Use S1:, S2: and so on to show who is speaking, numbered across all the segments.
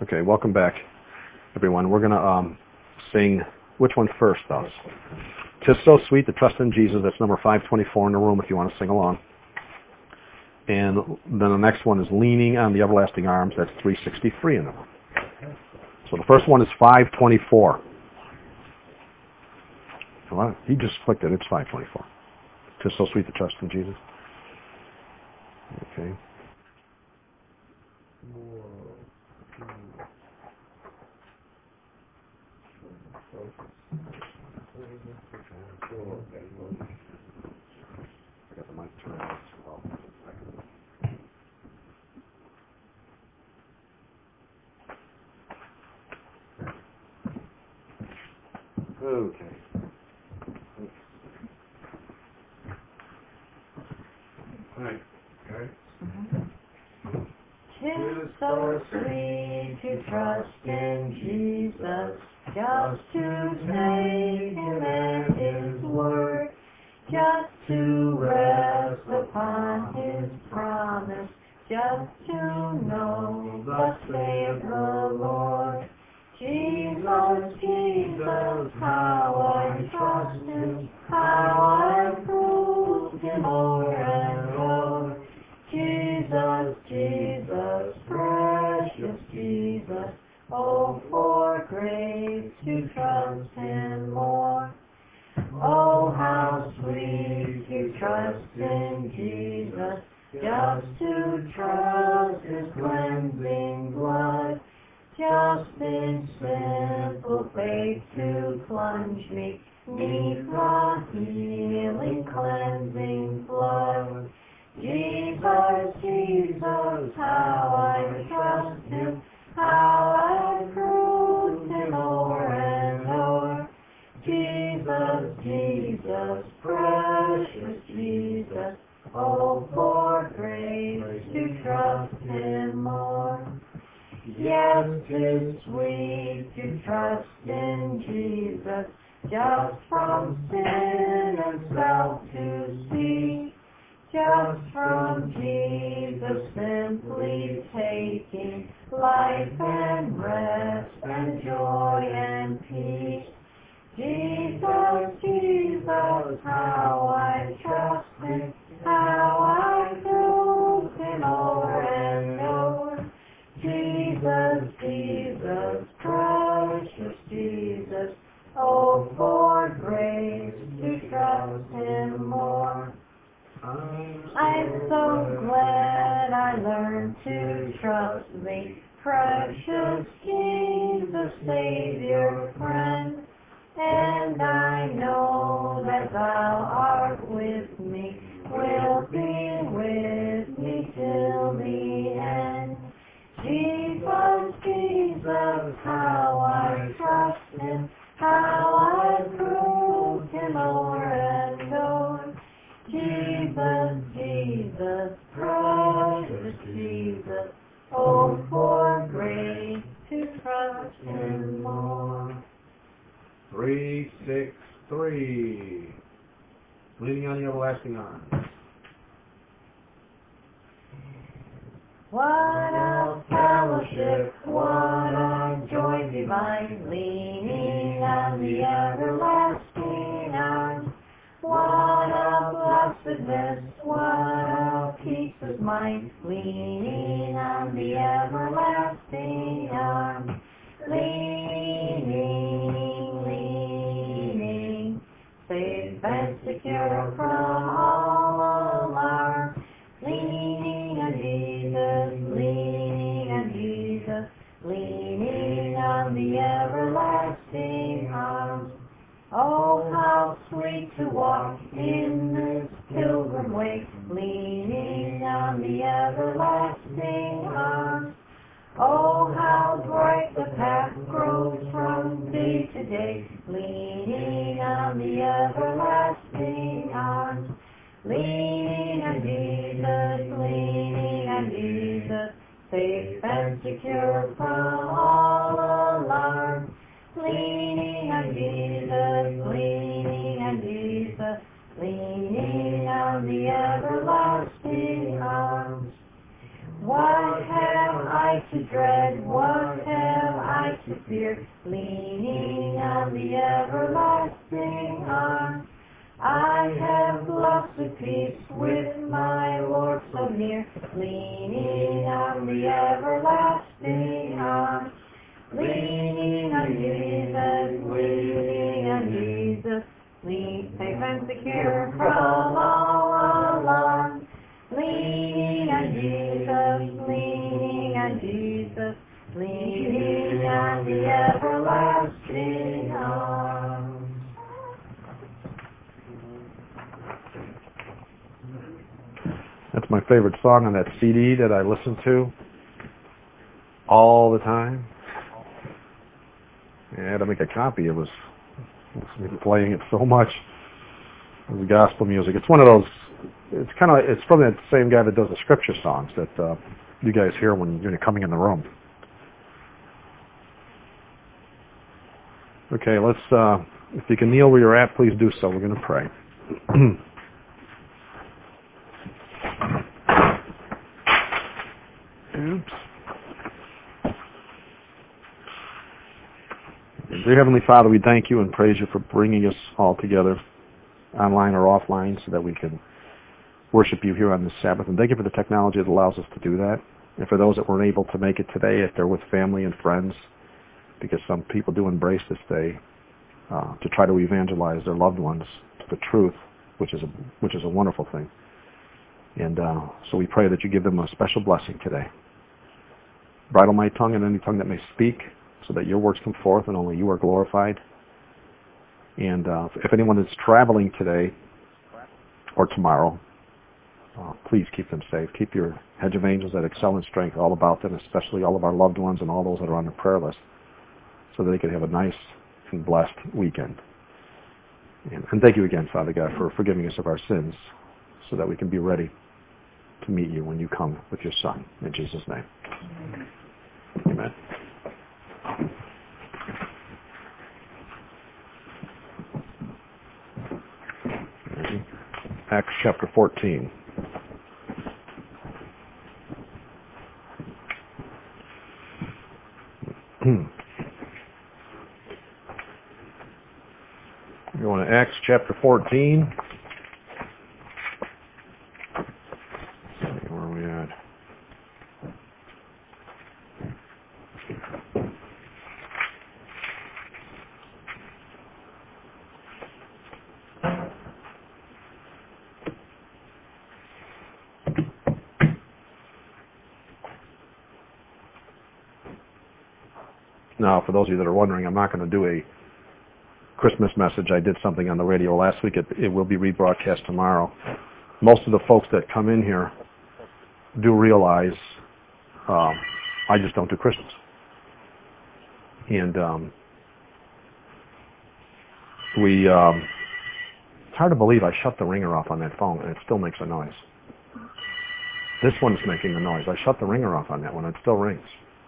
S1: Okay, welcome back, everyone. We're going to sing, which one first, though? 'Tis So Sweet to Trust in Jesus. That's number 524 in the room if you want to sing along. And then the next one is Leaning on the Everlasting Arms. That's 363 in the room. So the first one is 524. Well, he just clicked it. It's 524. 'Tis So Sweet to Trust in Jesus. Okay. I got the mic turned on. Okay. All right. All right.
S2: Tis so sweet to trust in Jesus, just to take Him at His word, just to rest upon His promise, just to know thus saith the Lord. Jesus, Jesus, how I trust Him, how I prove Him o'er and o'er. Jesus, Jesus, precious Jesus, oh, for grace to trust Him more. Oh, how sweet to trust in Jesus, just to trust His cleansing blood, just in simple faith to plunge me 'neath the healing, cleansing flood. Jesus, Jesus, how I trust Him, how I prove Him o'er and o'er. Jesus, Jesus, precious Jesus, oh, for grace to trust Him more. Yes, 'tis sweet to trust in Jesus, just from sin and self to cease. Just from Jesus simply taking life and rest and joy and peace. Jesus, Jesus, how I trust Him, how I prove Him o'er and o'er. Jesus, Jesus, precious Jesus, oh, for grace to trust Him more. I'm so glad I learned to trust Thee, precious Jesus, Savior, friend. And I know that Thou art with me, will be with me till the end. Jesus, Jesus, how I trust Him, how I prove Him o'er and o'er. Jesus, Jesus, precious Jesus, oh, for grace to trust Him more.
S1: 363. Leaning on the Everlasting Arms.
S2: What a fellowship, what a joy divine, leaning on the everlasting arms. What a blessedness, what a peace of mind, leaning on the everlasting arms. Leaning, leaning, safe and secure from all alarm. Leaning on Jesus, leaning on Jesus, leaning on the everlasting arms. Oh, how sweet to walk in this pilgrim way, leaning on the everlasting arms. Oh, how bright the path grows from day to day, leaning on the everlasting arms. Leaning on Jesus, leaning on Jesus, safe and secure from all alarm. Leaning on Jesus, leaning on Jesus, leaning on the everlasting arms. What have I to dread? What have to fear, leaning on the everlasting arm. I have lost the peace with my Lord so near, leaning on the everlasting arm. Leaning on Jesus, leaning on Jesus, safe and secure from all alarm. Leaning on Jesus, leaning on Jesus, leaning on the everlasting arm.
S1: That's my favorite song on that CD that I listen to all the time. I had to make a copy. It was playing it so much. It was gospel music. It's one of those. It's from that same guy that does the scripture songs that you guys hear when you're coming in the room. Okay, let's. If you can kneel where you're at, please do so. We're going to pray. Oops. Dear Heavenly Father, we thank you and praise you for bringing us all together, online or offline, so that we can worship you here on this Sabbath. And thank you for the technology that allows us to do that. And for those that weren't able to make it today, if they're with family and friends, because some people do embrace this day to try to evangelize their loved ones to the truth, which is a wonderful thing. And so we pray that you give them a special blessing today. Bridle my tongue and any tongue that may speak, so that your words come forth and only you are glorified. And if anyone is traveling today or tomorrow, please keep them safe. Keep your hedge of angels that excel in strength all about them, especially all of our loved ones and all those that are on the prayer list, so that they can have a nice and blessed weekend. And thank you again, Father God, for forgiving us of our sins, so that we can be ready to meet you when you come with your Son. In Jesus' name. Amen. Acts chapter 14. We're going to Acts chapter 14. Let's see, where are we at? Now, for those of you that are wondering, I'm not going to do a Christmas message. I did something on the radio last week. It will be rebroadcast tomorrow. Most of the folks that come in here do realize I just don't do Christmas. And it's hard to believe I shut the ringer off on that phone and it still makes a noise. This one's making the noise. I shut the ringer off on that one. It still rings.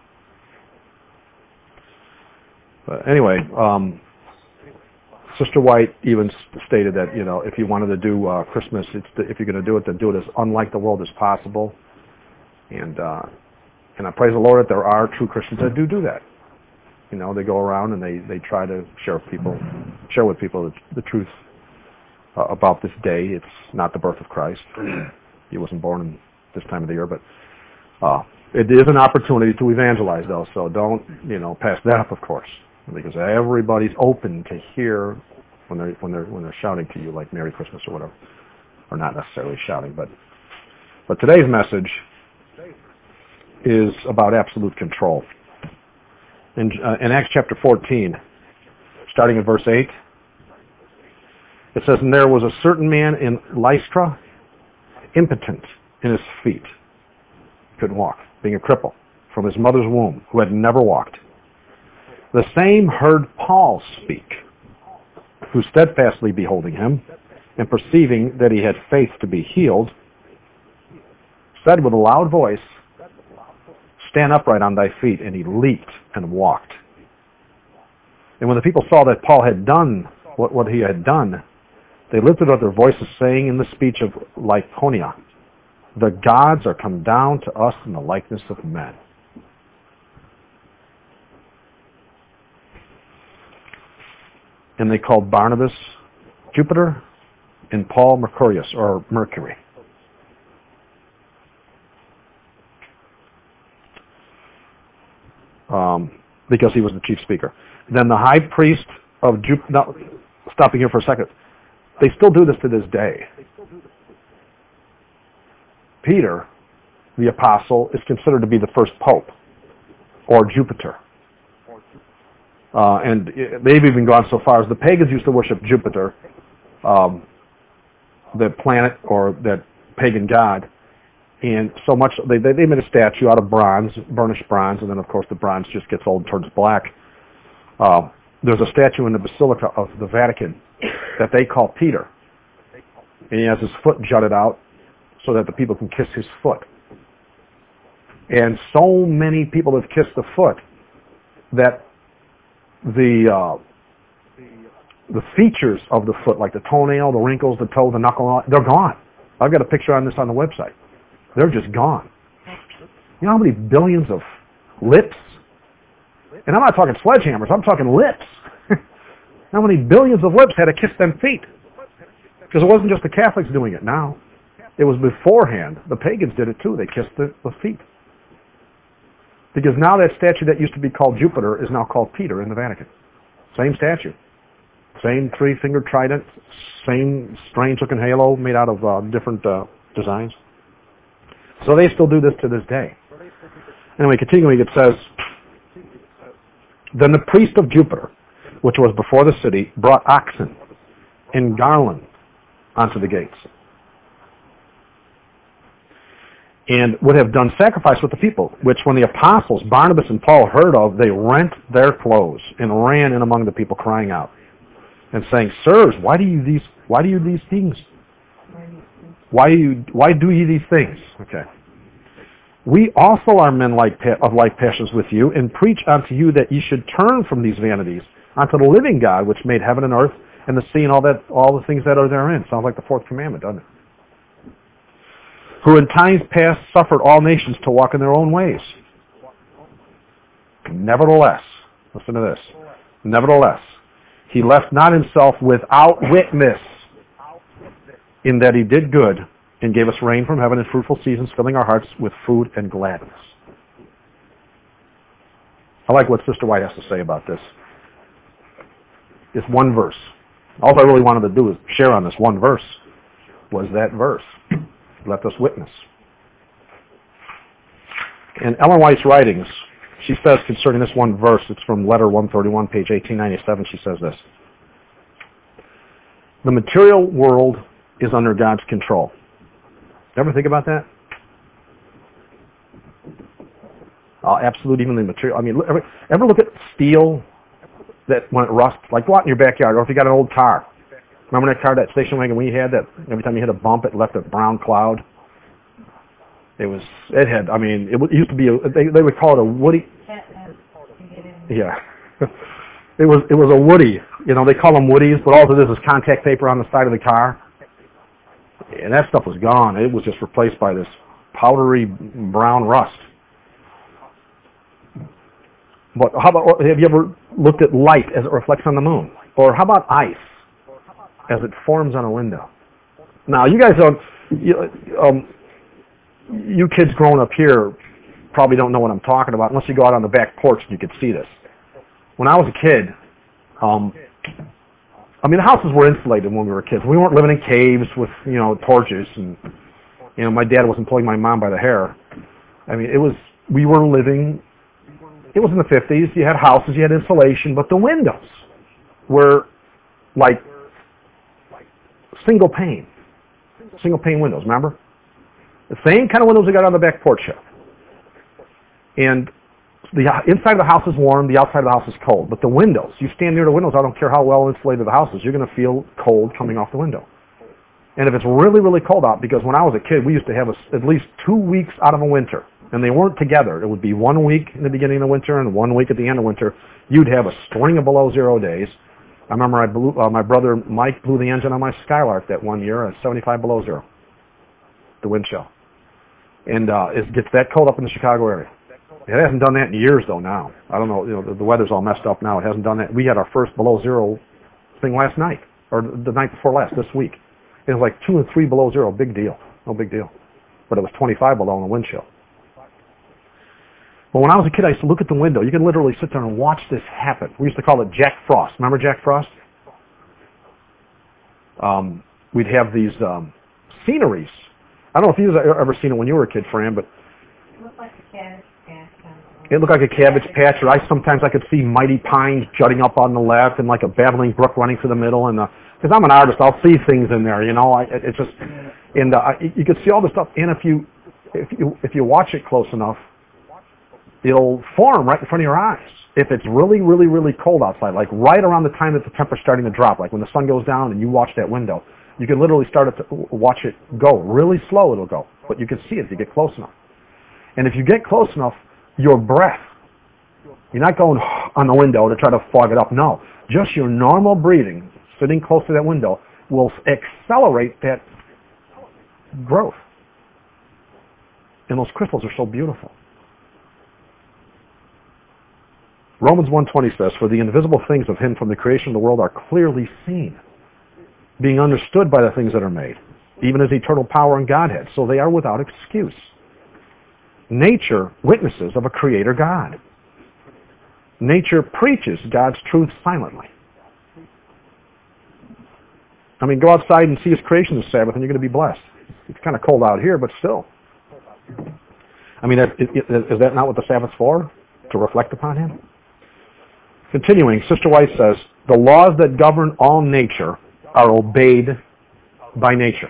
S1: But anyway, Sister White even stated that, if you wanted to do Christmas, if you're going to do it, then do it as unlike the world as possible. And I praise the Lord that there are true Christians that do that. They go around and they try to share with people the truth about this day. It's not the birth of Christ. He wasn't born in this time of the year, but it is an opportunity to evangelize, though. So don't pass that up, of course, because everybody's open to hear when they're shouting to you like Merry Christmas or whatever, or not necessarily shouting, but today's message is about absolute control. In Acts chapter 14, starting at verse 8, it says, "And there was a certain man in Lystra, impotent in his feet, couldn't walk, being a cripple from his mother's womb, who had never walked. The same heard Paul speak, who steadfastly beholding him, and perceiving that he had faith to be healed, said with a loud voice, 'Stand upright on thy feet.' And he leaped and walked. And when the people saw that Paul had done what he had done, they lifted up their voices, saying in the speech of Lycaonia, 'The gods are come down to us in the likeness of men.'" and they called Barnabas Jupiter and Paul Mercurius, or Mercury. Because he was the chief speaker. Then the high priest of Jupiter, now, stopping here for a second, they still do this to this day. Peter, the apostle, is considered to be the first pope, or Jupiter. And they've even gone so far as the pagans used to worship Jupiter, the planet or that pagan god, and so much they made a statue out of bronze, burnished bronze, and then of course the bronze just gets old and turns black. There's a statue in the Basilica of the Vatican that they call Peter, and he has his foot jutted out so that the people can kiss his foot. And so many people have kissed the foot that the features of the foot, like the toenail, the wrinkles, the toe, the knuckle, they're gone. I've got a picture on this on the website. They're just gone. You know how many billions of lips? And I'm not talking sledgehammers, I'm talking lips. How many billions of lips had to kiss them feet? Because it wasn't just the Catholics doing it now. It was beforehand. The pagans did it too. They kissed the feet. Because now that statue that used to be called Jupiter is now called Peter in the Vatican. Same statue. Same three-fingered trident. Same strange-looking halo made out of different designs. So they still do this to this day. Anyway, continuing, it says, Then the priest of Jupiter, which was before the city, brought oxen and garland onto the gates, and would have done sacrifice with the people, which when the apostles, Barnabas and Paul, heard of, they rent their clothes and ran in among the people, crying out and saying, Sirs, why do you these things? Why do ye these things? Okay. We also are men of like passions with you, and preach unto you that ye should turn from these vanities unto the living God, which made heaven and earth and the sea and all the things that are therein. Sounds like the fourth commandment, doesn't it? Who in times past suffered all nations to walk in their own ways. Nevertheless, listen to this. Nevertheless, he left not himself without witness, in that he did good and gave us rain from heaven and fruitful seasons, filling our hearts with food and gladness. I like what Sister White has to say about this. It's one verse. All I really wanted to do is share on this one verse was that verse. Let us witness. In Ellen White's writings, she says concerning this one verse, it's from letter 131, page 1897, she says this. The material world is under God's control. Ever think about that? Absolute, even the material. I mean, ever look at steel that when it rusts, like go out in your backyard, or if you got an old car. Remember that car, that station wagon we had, that every time you hit a bump, it left a brown cloud? It used to be, they would call it a woody. Yeah. It was a woody. You know, they call them woodies, but all it is contact paper on the side of the car. And that stuff was gone. It was just replaced by this powdery brown rust. But how about, have you ever looked at light as it reflects on the moon? Or how about ice as it forms on a window? Now, you guys don't, you kids growing up here probably don't know what I'm talking about unless you go out on the back porch and you could see this. When I was a kid, the houses were insulated when we were kids. We weren't living in caves with, torches, and, my dad wasn't pulling my mom by the hair. It was in the 50s. You had houses, you had insulation, but the windows were like single pane windows, remember? The same kind of windows we got on the back porch here. And the inside of the house is warm, the outside of the house is cold. But the windows, you stand near the windows, I don't care how well insulated the house is, you're going to feel cold coming off the window. And if it's really, really cold out, because when I was a kid, we used to have at least 2 weeks out of a winter. And they weren't together. It would be 1 week in the beginning of winter and 1 week at the end of winter. You'd have a string of below zero days. I remember my brother Mike blew the engine on my Skylark that one year at 75 below zero, the wind chill. And it gets that cold up in the Chicago area. It hasn't done that in years, though, now. I don't know, the weather's all messed up now. It hasn't done that. We had our first below zero thing last night, or the night before last, this week. It was like 2 and 3 below zero, big deal. No big deal. But it was 25 below in the wind chill. Well, when I was a kid, I used to look at the window. You could literally sit there and watch this happen. We used to call it Jack Frost. Remember Jack Frost? We'd have these sceneries. I don't know if you've ever seen it when you were a kid, Fran, but
S2: It looked like a cabbage patch.
S1: it looked like a cabbage patch, or sometimes I could see mighty pines jutting up on the left and like a babbling brook running through the middle. And because I'm an artist, I'll see things in there, it's just, and you could see all the stuff. And if you watch it close enough, it'll form right in front of your eyes. If it's really, really, really cold outside, like right around the time that the temperature's starting to drop, like when the sun goes down and you watch that window, you can literally start to watch it go. Really slow it'll go, but you can see it if you get close enough. And if you get close enough, your breath, you're not going on the window to try to fog it up. No, just your normal breathing, sitting close to that window, will accelerate that growth. And those crystals are so beautiful. Romans 1:20 says, "For the invisible things of him from the creation of the world are clearly seen, being understood by the things that are made, even his eternal power and Godhead, so they are without excuse." Nature witnesses of a creator God. Nature preaches God's truth silently. I mean, go outside and see his creation this Sabbath and you're going to be blessed. It's kind of cold out here, but still. I mean, is that not what the Sabbath's for? To reflect upon him? Continuing, Sister White says, "The laws that govern all nature are obeyed by nature."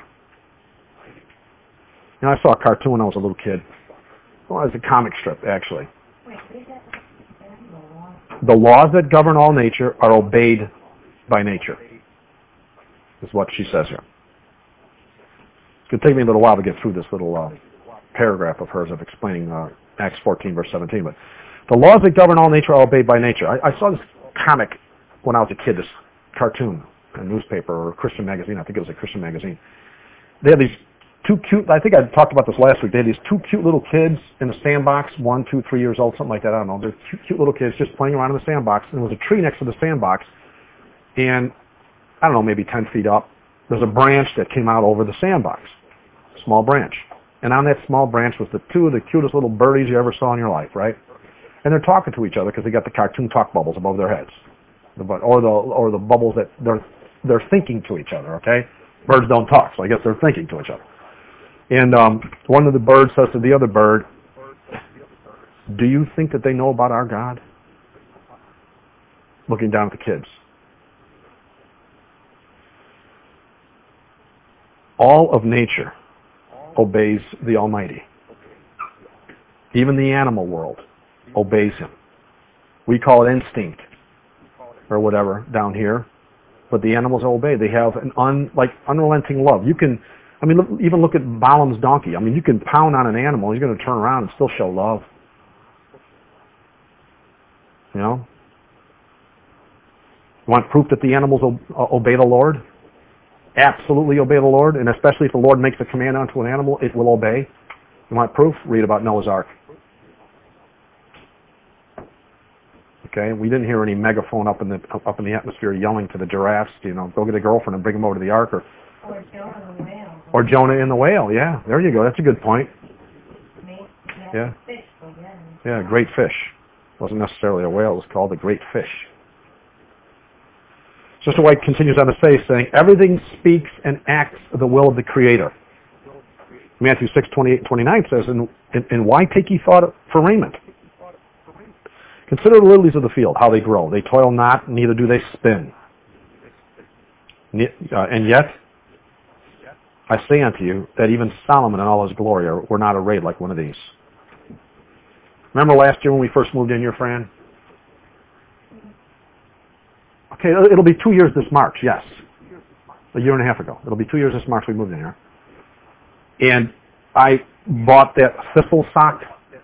S1: I saw a cartoon when I was a little kid. Well, it was a comic strip, actually.
S2: Wait, read that.
S1: The laws that govern all nature are obeyed by nature, is what she says here. It's going to take me a little while to get through this little paragraph of hers of explaining Acts 14, verse 17. But the laws that govern all nature are obeyed by nature. I saw this comic when I was a kid, this cartoon, a newspaper or a Christian magazine. I think it was a Christian magazine. They had these two cute, I think I talked about this last week, they had these two cute little kids in a sandbox, 1, 2, 3 years old, something like that, I don't know. They're cute little kids just playing around in the sandbox, and there was a tree next to the sandbox, and I don't know, maybe 10 feet up, there's a branch that came out over the sandbox, small branch. And on that small branch was the two of the cutest little birdies you ever saw in your life, right? And they're talking to each other because they got the cartoon talk bubbles above their heads, or the bubbles that they're thinking to each other, okay? Birds don't talk, so I guess they're thinking to each other. And one of the birds says to the other bird, "Do you think that they know about our God?" Looking down at the kids. All of nature obeys the Almighty. Even the animal world obeys him. We call it instinct or whatever down here, but the animals obey. They have an unrelenting love. Even look at Balaam's donkey. I mean, you can pound on an animal, he's going to turn around and still show love. You want proof that the animals obey the Lord? Absolutely obey the Lord, and especially if the Lord makes a command onto an animal, it will obey. You want proof? Read about Noah's Ark. Okay, we didn't hear any megaphone up in the atmosphere yelling to the giraffes, go get a girlfriend and bring them over to the ark, or
S2: Jonah the whale.
S1: Or Jonah in the whale. Yeah, there you go. That's a good point. Yeah.
S2: Fish,
S1: yeah, great fish. Wasn't necessarily a whale. It was called a great fish. Sister White continues on to say, saying, "Everything speaks and acts the will of the Creator." Matthew 6:28-29 says, and why take ye thought for raiment? Consider the lilies of the field, how they grow. They toil not, neither do they spin. And yet, I say unto you that even Solomon in all his glory were not arrayed like one of these. Remember last year when we first moved in here, Fran? Okay, it'll be 2 years this March, yes. A year and a half ago. It'll be 2 years this March we moved in here. And I bought that thistle sock.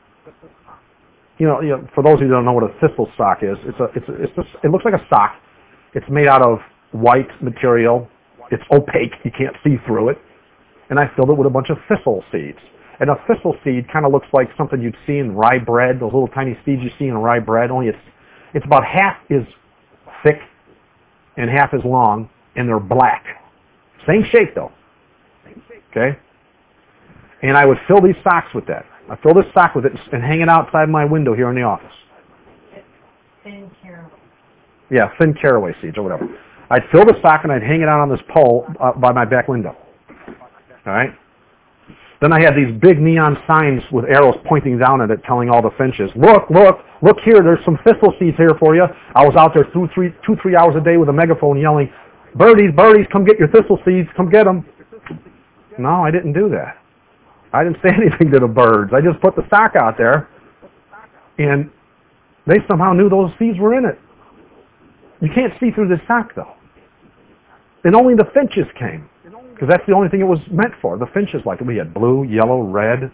S1: For those of you who don't know what a thistle sock is, it looks like a sock. It's made out of white material. It's opaque. You can't see through it. And I filled it with a bunch of thistle seeds. And a thistle seed kind of looks like something you'd see in rye bread, those little tiny seeds you see in rye bread, only it's about half as thick and half as long, and they're black. Same shape though. Okay? And I would fill these socks with that. I fill this sock with it and hang it outside my window here in the office.
S2: Thin caraway.
S1: Yeah, thin caraway seeds or whatever. I'd fill the sock and I'd hang it out on this pole by my back window. All right? Then I had these big neon signs with arrows pointing down at it telling all the finches, look here, there's some thistle seeds here for you. I was out there 2-3 hours a day with a megaphone yelling, birdies, come get your thistle seeds, come get them. No, I didn't do that. I didn't say anything to the birds. I just put the sock out there, and they somehow knew those seeds were in it. You can't see through this sock, though. And only the finches came, because that's the only thing it was meant for. The finches liked it. We had blue, yellow, red,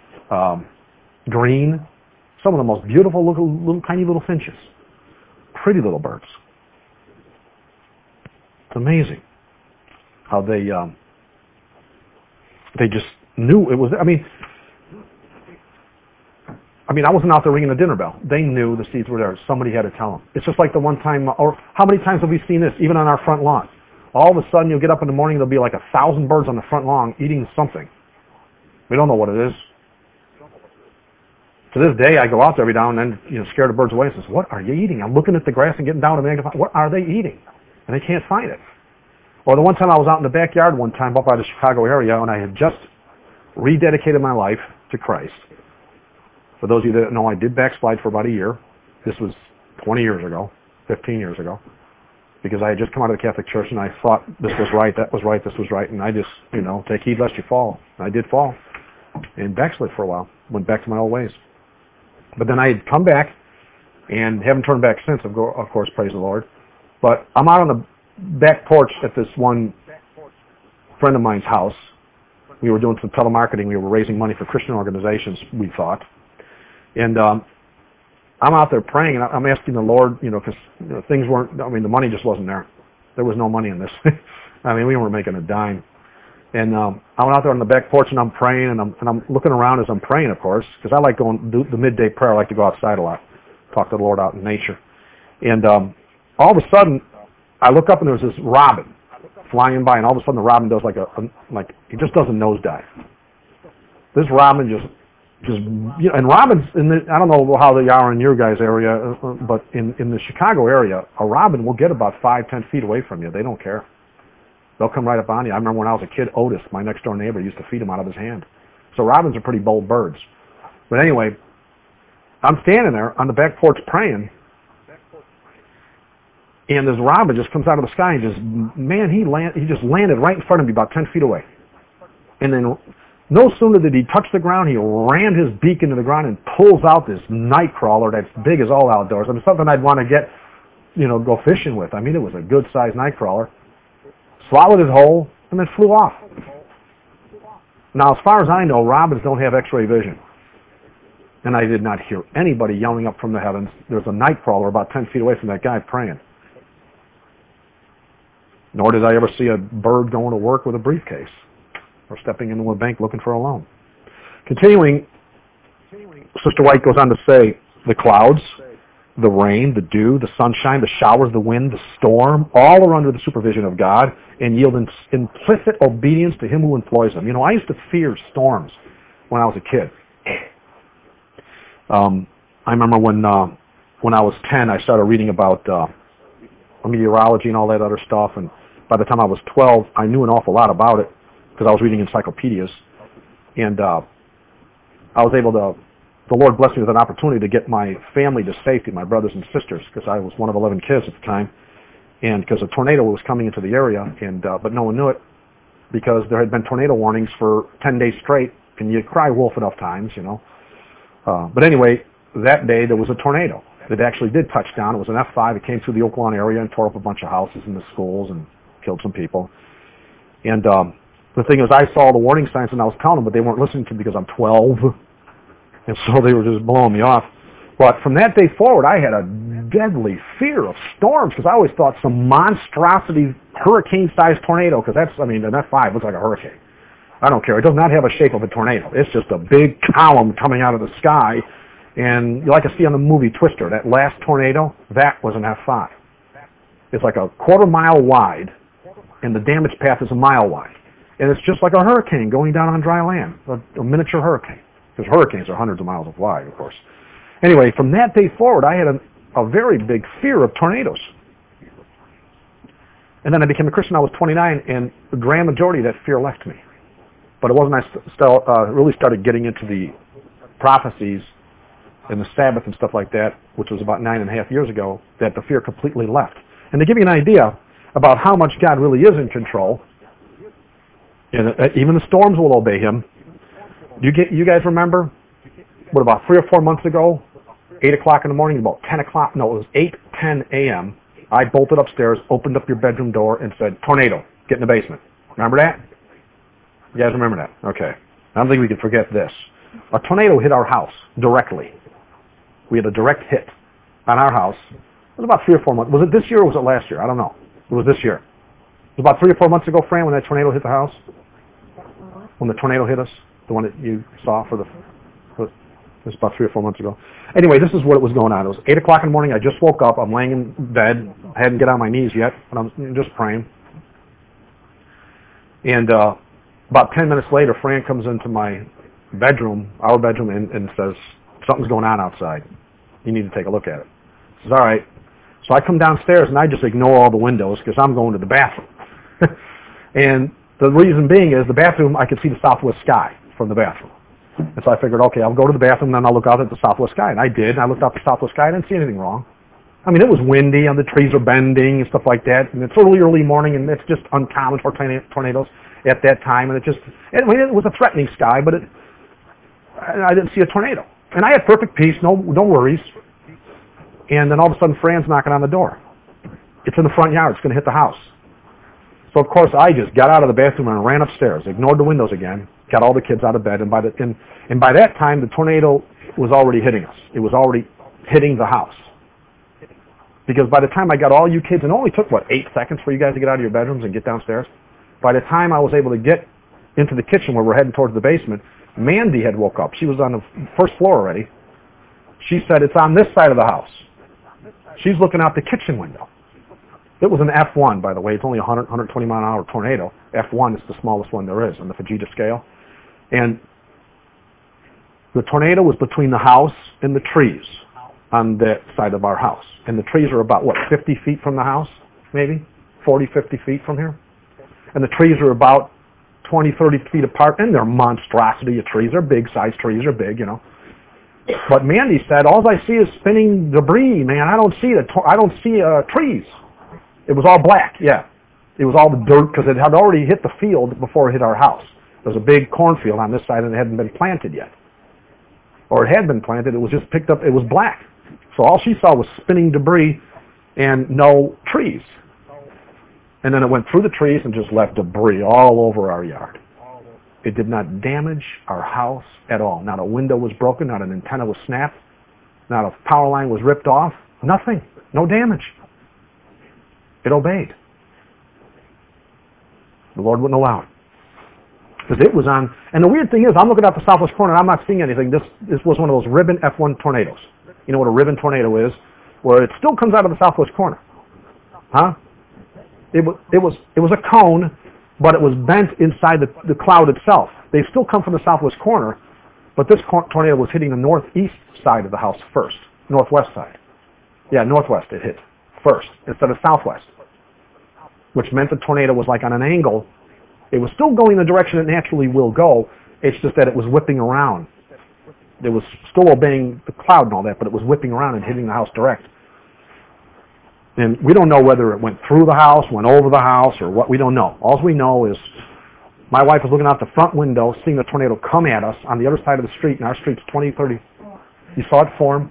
S1: green. Some of the most beautiful little tiny little finches. Pretty little birds. It's amazing how they just knew it was. I mean, I wasn't out there ringing the dinner bell. They knew the seeds were there. Somebody had to tell them. It's just like the one time, or how many times have we seen this, even on our front lawn? All of a sudden, you'll get up in the morning, there'll be like 1,000 birds on the front lawn eating something. We don't know what it is. To this day, I go out there every now and then, scare the birds away and says, what are you eating? I'm looking at the grass and getting down to magnify. What are they eating? And they can't find it. Or the one time I was out in the backyard one time up by the Chicago area, and I had just rededicated my life to Christ. For those of you that don't know, I did backslide for about a year. This was 20 years ago, 15 years ago, because I had just come out of the Catholic Church and I thought this was right, that was right, this was right, and I just, take heed lest you fall. And I did fall and backslid for a while, went back to my old ways. But then I had come back and haven't turned back since, of course, praise the Lord. But I'm out on the back porch at this one friend of mine's house. We were doing some telemarketing. We were raising money for Christian organizations, we thought. And I'm out there praying, and I'm asking the Lord, because things weren't, the money just wasn't there. There was no money in this. We weren't making a dime. And I went out there on the back porch, and I'm praying, and I'm looking around as I'm praying, of course, because I like going do the midday prayer. I like to go outside a lot, talk to the Lord out in nature. And all of a sudden, I look up, and there's this robin flying by, and all of a sudden the robin does he just does a nosedive. This robin just and robins, I don't know how they are in your guys' area, but in the Chicago area, a robin will get about 5-10 feet away from you. They don't care. They'll come right up on you. I remember when I was a kid, Otis, my next door neighbor, used to feed them out of his hand. So robins are pretty bold birds. But anyway, I'm standing there on the back porch praying, and this robin just comes out of the sky and he just landed right in front of me about 10 feet away. And then no sooner did he touch the ground, he rammed his beak into the ground and pulls out this night crawler that's big as all outdoors. Something I'd want to get, go fishing with. It was a good-sized night crawler. Swallowed it whole, and then flew off. Now, as far as I know, robins don't have x-ray vision. And I did not hear anybody yelling up from the heavens, there's a night crawler about 10 feet away from that guy praying. Nor did I ever see a bird going to work with a briefcase or stepping into a bank looking for a loan. Continuing, Sister White goes on to say, the clouds, the rain, the dew, the sunshine, the showers, the wind, the storm, all are under the supervision of God and yield implicit obedience to Him who employs them. I used to fear storms when I was a kid. I remember when I was 10, I started reading about meteorology and all that other stuff, and by the time I was 12, I knew an awful lot about it because I was reading encyclopedias, and I was able to, the Lord blessed me with an opportunity to get my family to safety, my brothers and sisters, because I was one of 11 kids at the time, and because a tornado was coming into the area, and but no one knew it because there had been tornado warnings for 10 days straight, and you cry wolf enough times, But anyway, that day there was a tornado. It actually did touch down. It was an F5. It came through the Oak Lawn area and tore up a bunch of houses and the schools and killed some people. And the thing is, I saw the warning signs and I was telling them, but they weren't listening to me because I'm 12. And so they were just blowing me off. But from that day forward, I had a deadly fear of storms because I always thought some monstrosity hurricane-sized tornado, because that's, an F5 looks like a hurricane. I don't care. It does not have a shape of a tornado. It's just a big column coming out of the sky. And you like to see on the movie Twister, that last tornado, that was an F5. It's like a quarter mile wide, and the damage path is a mile wide. And it's just like a hurricane going down on dry land, a miniature hurricane. Because hurricanes are hundreds of miles wide, of course. Anyway, from that day forward, I had a very big fear of tornadoes. And then I became a Christian. I was 29, and the grand majority of that fear left me. But it wasn't I really started getting into the prophecies and the Sabbath and stuff like that, which was about 9.5 years ago, that the fear completely left. And to give you an idea about how much God really is in control, and even the storms will obey Him. You guys remember? What, about 3 or 4 months ago, 8 o'clock in the morning, about 10 o'clock, no, it was 8:10 a.m., I bolted upstairs, opened up your bedroom door, and said, tornado, get in the basement. Remember that? You guys remember that? Okay. I don't think we can forget this. A tornado hit our house directly. We had a direct hit on our house. It was about 3 or 4 months. Was it this year or was it last year? I don't know. It was this year. It was about 3 or 4 months ago, Fran, when that tornado hit the house? When the tornado hit us? The one that you saw it was about 3 or 4 months ago. Anyway, this is what was going on. It was 8 o'clock in the morning. I just woke up. I'm laying in bed. I hadn't get on my knees yet, but I'm just praying. And about 10 minutes later, Fran comes into my bedroom, our bedroom, and says, something's going on outside. You need to take a look at it. I says, all right. So I come downstairs, and I just ignore all the windows because I'm going to the bathroom. And the reason being is the bathroom, I could see the southwest sky from the bathroom. And so I figured, okay, I'll go to the bathroom, and then I'll look out at the southwest sky. And I did, and I looked out at the southwest sky. I didn't see anything wrong. I mean, it was windy, and the trees are bending and stuff like that. And it's early morning, and it's just uncommon for tornadoes at that time. And it was a threatening sky, but I didn't see a tornado. And I had perfect peace, no worries. And then all of a sudden, Fran's knocking on the door. It's in the front yard. It's going to hit the house. So, of course, I just got out of the bathroom and ran upstairs, ignored the windows again, got all the kids out of bed, and by that time, the tornado was already hitting us. It was already hitting the house. Because by the time I got all you kids, and it only took, 8 seconds for you guys to get out of your bedrooms and get downstairs? By the time I was able to get into the kitchen where we're heading towards the basement, Mandy had woke up. She was on the first floor already. She said, it's on this side of the house. She's looking out the kitchen window. It was an F1, by the way. It's only a 120 mile an hour tornado. F1 is the smallest one there is on the Fujita scale. And the tornado was between the house and the trees on that side of our house. And the trees are about, 50 feet from the house, maybe? 40, 50 feet from here? And the trees are about 20, 30 feet apart, and they're monstrosity of trees. They're big-sized trees. They're big, But Mandy said, all I see is spinning debris, man. I don't see trees. It was all black, yeah. It was all the dirt because it had already hit the field before it hit our house. There was a big cornfield on this side and it hadn't been planted yet. Or it had been planted, it was just picked up, it was black. So all she saw was spinning debris and no trees. And then it went through the trees and just left debris all over our yard. It did not damage our house at all. Not a window was broken, not an antenna was snapped, not a power line was ripped off, nothing, no damage. It obeyed. The Lord wouldn't allow it. Because it was on, and the weird thing is, I'm looking out the southwest corner and I'm not seeing anything. This was one of those ribbon F1 tornadoes. You know what a ribbon tornado is? Where it still comes out of the southwest corner. Huh? It was a cone, but it was bent inside the cloud itself. They still come from the southwest corner, but this tornado was hitting the northeast side of the house first. Northwest side. Yeah, northwest it hit first instead of southwest, which meant the tornado was like on an angle. It was still going the direction it naturally will go. It's just that it was whipping around. It was still obeying the cloud and all that, but it was whipping around and hitting the house direct. And we don't know whether it went through the house, went over the house, or what. We don't know. All we know is my wife was looking out the front window, seeing the tornado come at us on the other side of the street, and our street's 20, 30. You saw it form?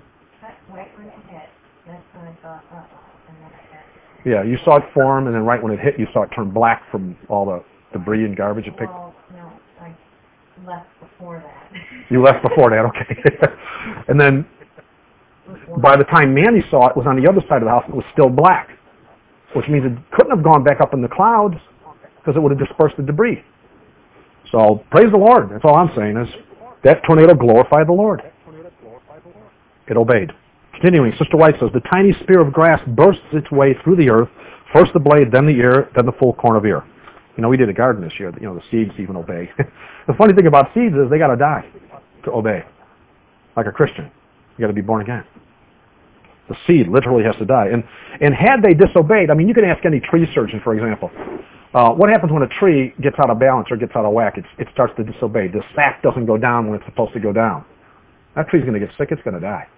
S1: Yeah, you saw it form, and then right when it hit, you saw it turn black from all the debris and garbage it picked.
S2: Well, no, I left before that.
S1: You left before that, okay. And then by the time Mandy saw it, was on the other side of the house, it was still black, which means it couldn't have gone back up in the clouds because it would have dispersed the debris. So praise the Lord. That's all I'm saying is that tornado glorified the Lord. It obeyed. Continuing, Sister White says, the tiny spear of grass bursts its way through the earth, first the blade, then the ear, then the full corn of ear. We did a garden this year. The seeds even obey. The funny thing about seeds is they got to die to obey. Like a Christian. You got to be born again. The seed literally has to die. And had they disobeyed, you can ask any tree surgeon, for example, what happens when a tree gets out of balance or gets out of whack? It starts to disobey. The sap doesn't go down when it's supposed to go down. That tree's going to get sick. It's going to die.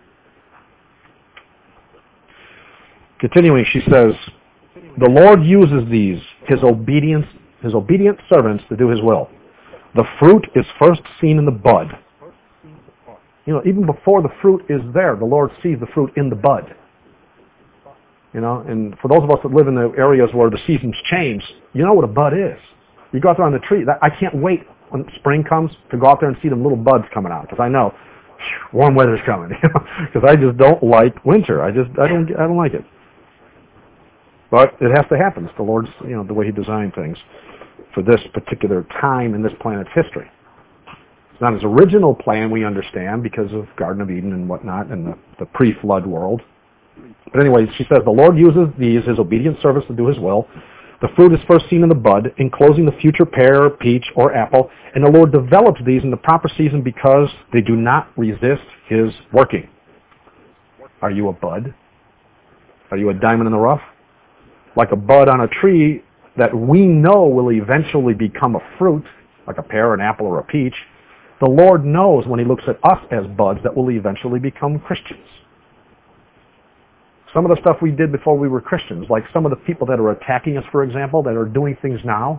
S1: Continuing, she says, the Lord uses these, his obedient servants, to do his will. The fruit is first seen in the bud. Even before the fruit is there, the Lord sees the fruit in the bud. And for those of us that live in the areas where the seasons change, you know what a bud is. You go out there on the tree. I can't wait when spring comes to go out there and see them little buds coming out, because I know warm weather's coming. Because I just don't like winter. I don't like it. But it has to happen. It's the Lord's, the way he designed things for this particular time in this planet's history. It's not his original plan, we understand, because of Garden of Eden and whatnot and the pre-flood world. But anyway, she says, the Lord uses these, his obedient servants, to do his will. The fruit is first seen in the bud, enclosing the future pear, peach, or apple, and the Lord develops these in the proper season because they do not resist his working. Are you a bud? Are you a diamond in the rough? Like a bud on a tree that we know will eventually become a fruit, like a pear, an apple, or a peach, the Lord knows when he looks at us as buds that will eventually become Christians. Some of the stuff we did before we were Christians, like some of the people that are attacking us, for example, that are doing things now,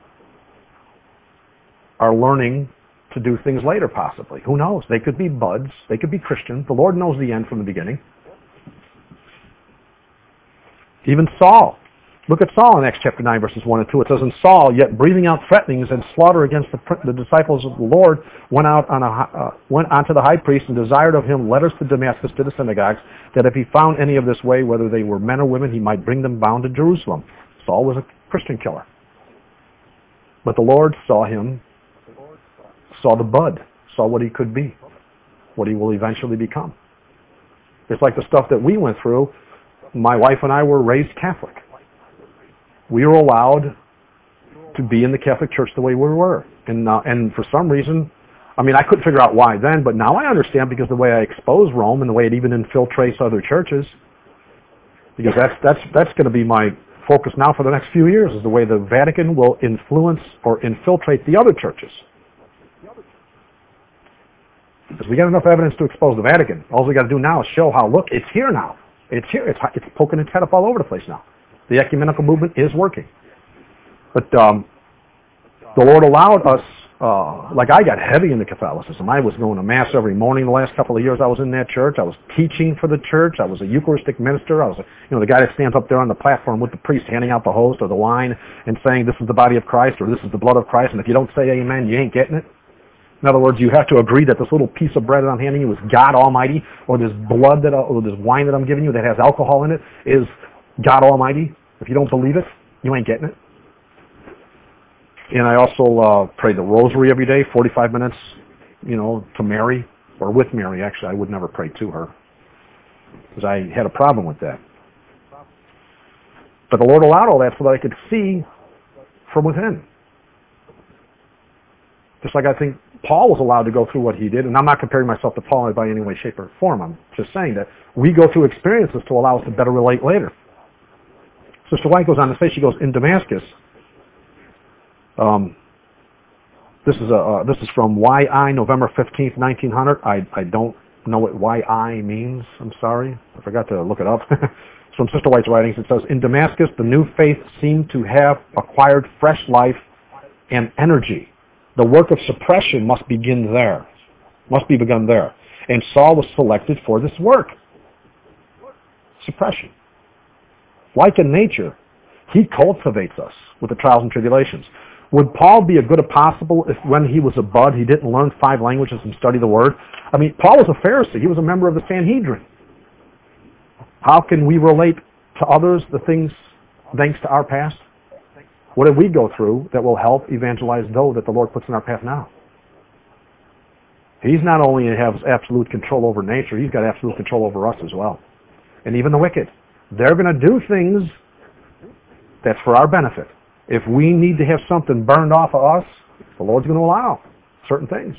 S1: are learning to do things later, possibly. Who knows? They could be buds. They could be Christians. The Lord knows the end from the beginning. Even Saul. Look at Saul in Acts chapter 9, verses 1 and 2. It says, and Saul, yet breathing out threatenings and slaughter against the disciples of the Lord, went unto the high priest and desired of him letters to Damascus, to the synagogues, that if he found any of this way, whether they were men or women, he might bring them bound to Jerusalem. Saul was a Christian killer. But the Lord saw him, saw the bud, saw what he could be, what he will eventually become. It's like the stuff that we went through. My wife and I were raised Catholic. We were allowed to be in the Catholic Church the way we were. And for some reason, I couldn't figure out why then, but now I understand, because the way I expose Rome and the way it even infiltrates other churches, because that's going to be my focus now for the next few years, is the way the Vatican will influence or infiltrate the other churches. Because we got enough evidence to expose the Vatican. All we got to do now is show how, look, it's here now. It's here. It's poking its head up all over the place now. The ecumenical movement is working. But the Lord allowed us, I got heavy into Catholicism. I was going to Mass every morning the last couple of years I was in that church. I was teaching for the church. I was a Eucharistic minister. I was the guy that stands up there on the platform with the priest handing out the host or the wine and saying, this is the body of Christ or this is the blood of Christ, and if you don't say amen, you ain't getting it. In other words, you have to agree that this little piece of bread that I'm handing you is God Almighty, or this blood or this wine that I'm giving you that has alcohol in it is God Almighty. If you don't believe it, you ain't getting it. And I also pray the rosary every day, 45 minutes, to Mary, or with Mary, actually. I would never pray to her, because I had a problem with that. But the Lord allowed all that so that I could see from within. Just like I think Paul was allowed to go through what he did, and I'm not comparing myself to Paul by any way, shape, or form. I'm just saying that we go through experiences to allow us to better relate later. Sister White goes on to say, she goes, in Damascus, this is from YI, November 15th, 1900. I don't know what YI means. I'm sorry. I forgot to look it up. It's from Sister White's writings. It says, in Damascus, the new faith seemed to have acquired fresh life and energy. The work of suppression must be begun there. And Saul was selected for this work. Suppression. Like in nature, he cultivates us with the trials and tribulations. Would Paul be a good apostle if when he was a bud he didn't learn 5 languages and study the Word? Paul was a Pharisee. He was a member of the Sanhedrin. How can we relate to others the things thanks to our past? What did we go through that will help evangelize those that the Lord puts in our path now? He's not only has absolute control over nature, he's got absolute control over us as well. And even the wicked. They're going to do things that's for our benefit. If we need to have something burned off of us, the Lord's going to allow certain things.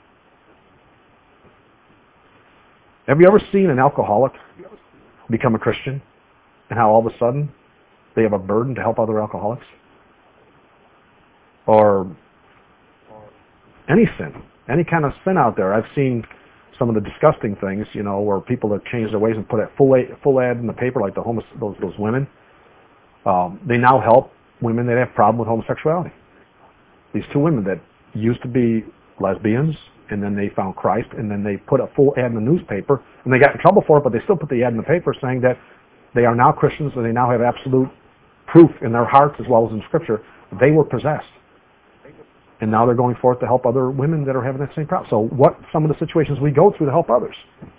S1: Have you ever seen an alcoholic become a Christian and how all of a sudden they have a burden to help other alcoholics? Or any sin, any kind of sin out there. I've seen some of the disgusting things, where people have changed their ways and put a full ad in the paper, like those women. They now help women that have problem with homosexuality. These two women that used to be lesbians, and then they found Christ, and then they put a full ad in the newspaper, and they got in trouble for it, but they still put the ad in the paper saying that they are now Christians, and they now have absolute proof in their hearts as well as in Scripture they were possessed. And now they're going forth to help other women that are having that same problem. So what some of the situations we go through to help others?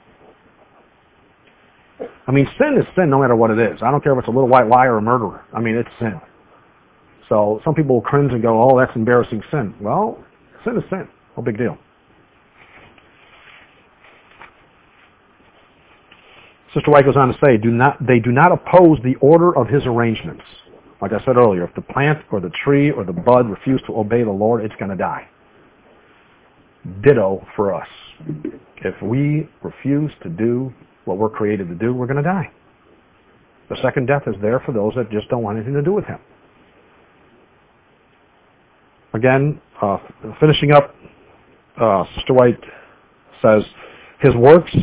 S1: I mean, sin is sin no matter what it is. I don't care if it's a little white lie or a murderer. I mean, it's sin. So some people will cringe and go, oh, that's embarrassing sin. Well, sin is sin. No big deal. Sister White goes on to say, they do not oppose the order of his arrangements. Like I said earlier, if the plant or the tree or the bud refuse to obey the Lord, it's going to die. Ditto for us. If we refuse to do what we're created to do, we're going to die. The second death is there for those that just don't want anything to do with him. Again, finishing up, Sister White says, his works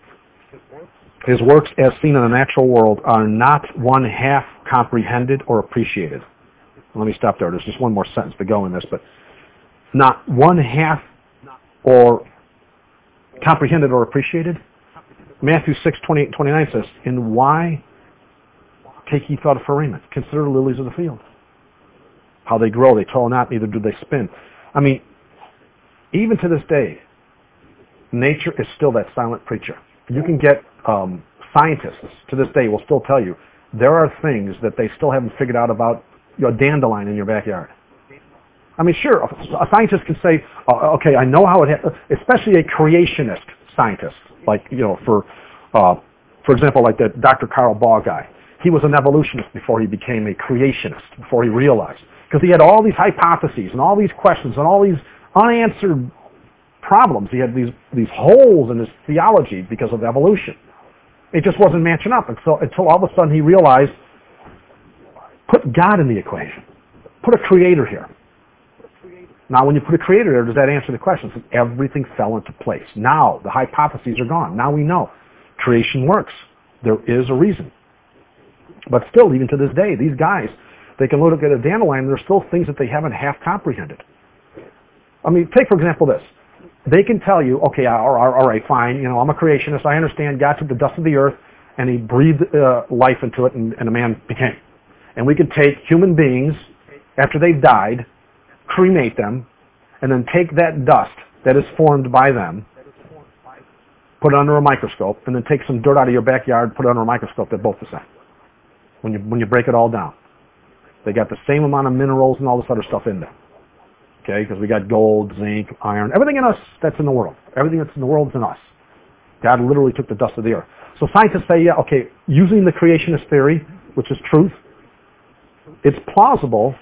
S1: as seen in the natural world are not one half comprehended or appreciated. Let me stop there. There's just one more sentence to go in this, but not one half or comprehended or appreciated. Matthew 6:28-29 says, and why take ye thought for raiment? Consider the lilies of the field. How they grow, they toil not, neither do they spin. I mean, even to this day, nature is still that silent preacher. You can get scientists to this day will still tell you there are things that they still haven't figured out about your dandelion in your backyard. I mean, sure, a scientist can say, okay, I know how it happens, especially a creationist scientist, like, for example, like the Dr. Carl Baugh guy. He was an evolutionist before he became a creationist, before he realized. Because he had all these hypotheses and all these questions and all these unanswered problems. He had these holes in his theology because of evolution. It just wasn't matching up until all of a sudden he realized, put God in the equation. Put a creator here. Now when you put a creator there, does that answer the question? So everything fell into place. Now the hypotheses are gone. Now we know creation works. There is a reason. But still, even to this day, these guys, they can look at a dandelion and there's still things that they haven't half comprehended. I mean, take for example this. They can tell you, okay, all right, fine, I'm a creationist. I understand God took the dust of the earth and he breathed life into it and a man became. And we could take human beings, after they've died, cremate them, and then take that dust that is formed by them, put it under a microscope, and then take some dirt out of your backyard, put it under a microscope. They're both the same. When you break it all down. They got the same amount of minerals and all this other stuff in there. Okay, because we got gold, zinc, iron, everything in us that's in the world. Everything that's in the world is in us. God literally took the dust of the earth. So scientists say, yeah, okay, using the creationist theory, which is truth, it's plausible,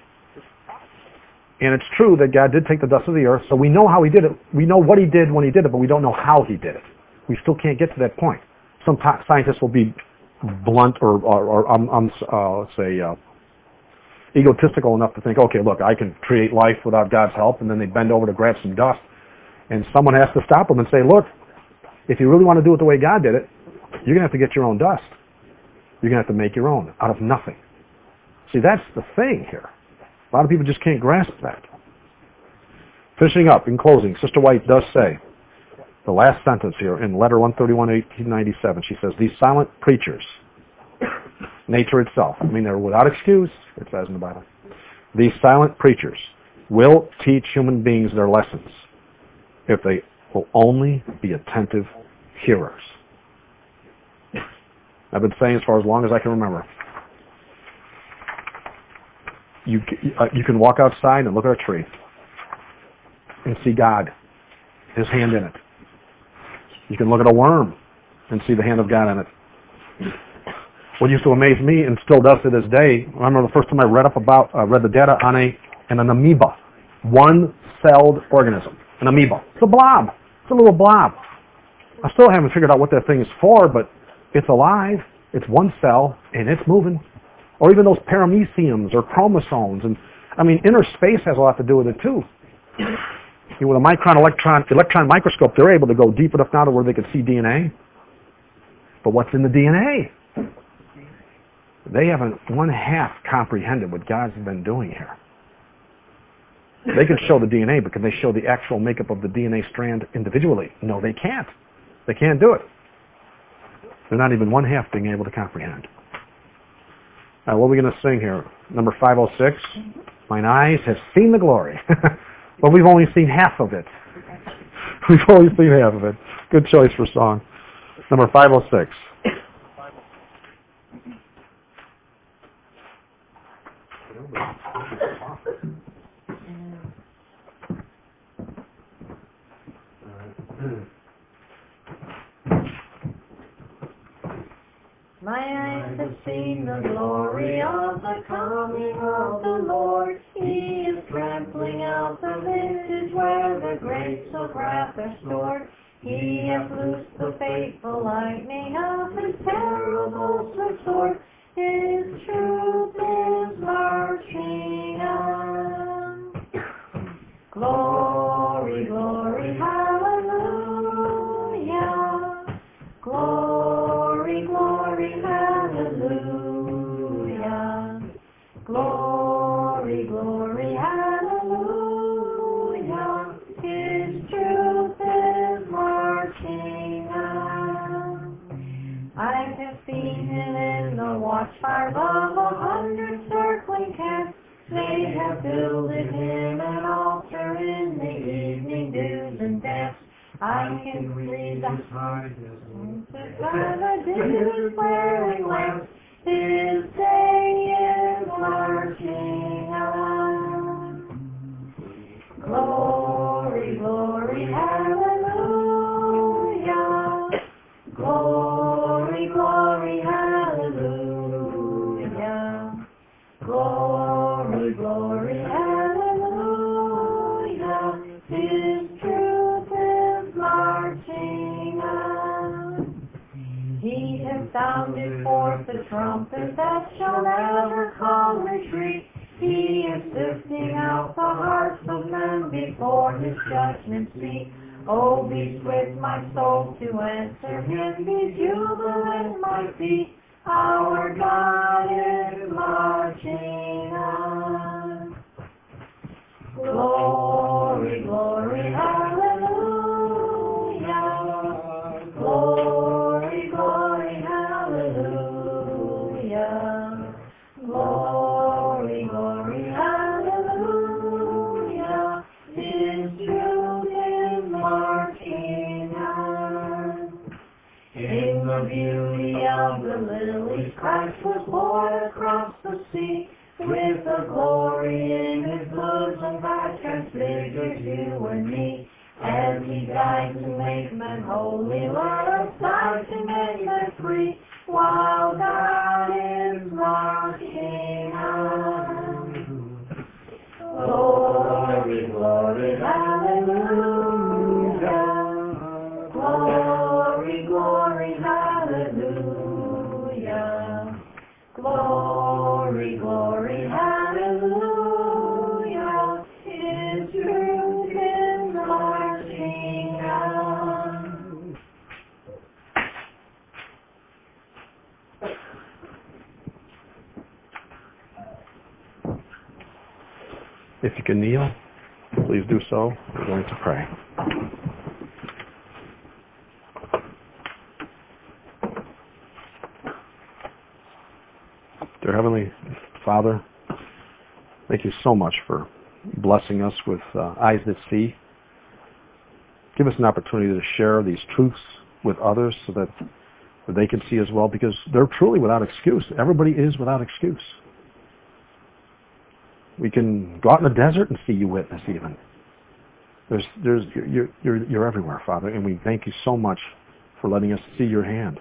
S1: and it's true that God did take the dust of the earth, so we know how he did it. We know what he did when he did it, but we don't know how he did it. We still can't get to that point. Some scientists will be blunt or let's say, egotistical enough to think, okay, look, I can create life without God's help, and then they bend over to grab some dust, and someone has to stop them and say, look, if you really want to do it the way God did it, you're going to have to get your own dust. You're going to have to make your own out of nothing. See, that's the thing here. A lot of people just can't grasp that. Finishing up, in closing, Sister White does say, the last sentence here in Letter 131, 1897, she says, these silent preachers, nature itself, I mean, they're without excuse, it says in the Bible. These silent preachers will teach human beings their lessons if they will only be attentive hearers. I've been saying as far as long as I can remember. You can walk outside and look at a tree and see God, his hand in it. You can look at a worm and see the hand of God in it. What used to amaze me, and still does to this day, I remember the first time I read the data on an amoeba, one-celled organism, an amoeba. It's a blob. It's a little blob. I still haven't figured out what that thing is for, but it's alive. It's one cell, and it's moving. Or even those parameciums or chromosomes. And I mean, inner space has a lot to do with it, too. With a micron electron microscope, they're able to go deep enough now to where they can see DNA. But what's in the DNA? They haven't one half comprehended what God's been doing here. They can show the DNA, but can they show the actual makeup of the DNA strand individually? No, they can't. They can't do it. They're not even one half being able to comprehend. What are we going to sing here? Number 506. Mine eyes have seen the glory. But we've only seen half of it. We've only seen half of it. Good choice for song. Number 506.
S2: My eyes have seen the glory of the coming of the Lord. He is trampling out the vintage where the grapes of wrath are stored. He hath loosed the fateful lightning of his terrible swift sword. His truth is marching on. Glory, glory, hallelujah. Glory, glory, hallelujah. Glory, glory, hallelujah. His truth is marching on. I have seen him in the watchfires of 100 circling camps. They have builded him an altar in the evening dews and damps. I can read the heart by the dews flaring lamps. His day is marching on. Glory, glory, hallelujah. Glory, glory, hallelujah. Glory, glory, hallelujah. His truth is marching on. He has sounded forth the trumpet that shall never call retreat. He is sifting out the hearts of men before his judgment seat. Oh, be swift, my soul, to answer him. Be jubilant, my feet. Our God is marching on. Glory, glory, hallelujah. Glory, glory, hallelujah. Glory, glory, hallelujah. His truth is marching on. In the beauty of the lilies, Christ was born across the sea. With the glory in his bosom that transfigures you and me. As he died to make men holy, let us die to make men free. While God is marching on. Glory, glory, hallelujah. Glory, glory, hallelujah. Glory, glory, hallelujah. His truth is marching on.
S1: If you can kneel, please do so. We're going to pray. Dear Heavenly Father, thank you so much for blessing us with eyes that see. Give us an opportunity to share these truths with others so that they can see as well, because they're truly without excuse. Everybody is without excuse. We can go out in the desert and see you witness even. You're everywhere, Father, and we thank you so much for letting us see your hand.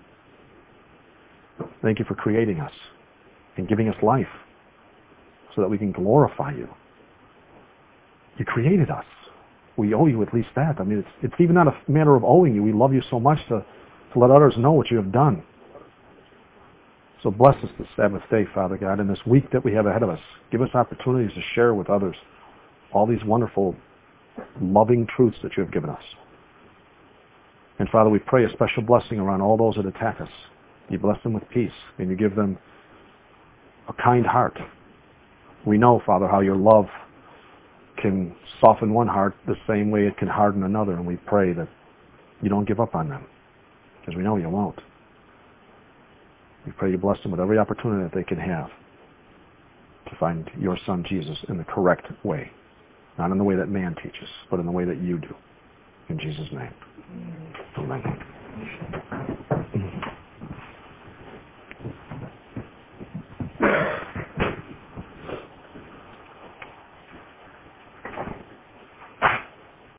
S1: Thank you for creating us and giving us life so that we can glorify you. You created us. We owe you at least that. I mean, it's even not a matter of owing you. We love you so much to let others know what you have done. So bless us this Sabbath day, Father God, and this week that we have ahead of us. Give us opportunities to share with others all these wonderful, loving truths that you have given us. And Father, we pray a special blessing around all those that attack us. You bless them with peace, and you give them a kind heart. We know, Father, how your love can soften one heart the same way it can harden another, and we pray that you don't give up on them, because we know you won't. We pray you bless them with every opportunity that they can have to find your Son Jesus in the correct way. Not in the way that man teaches, but in the way that you do. In Jesus' name. Amen.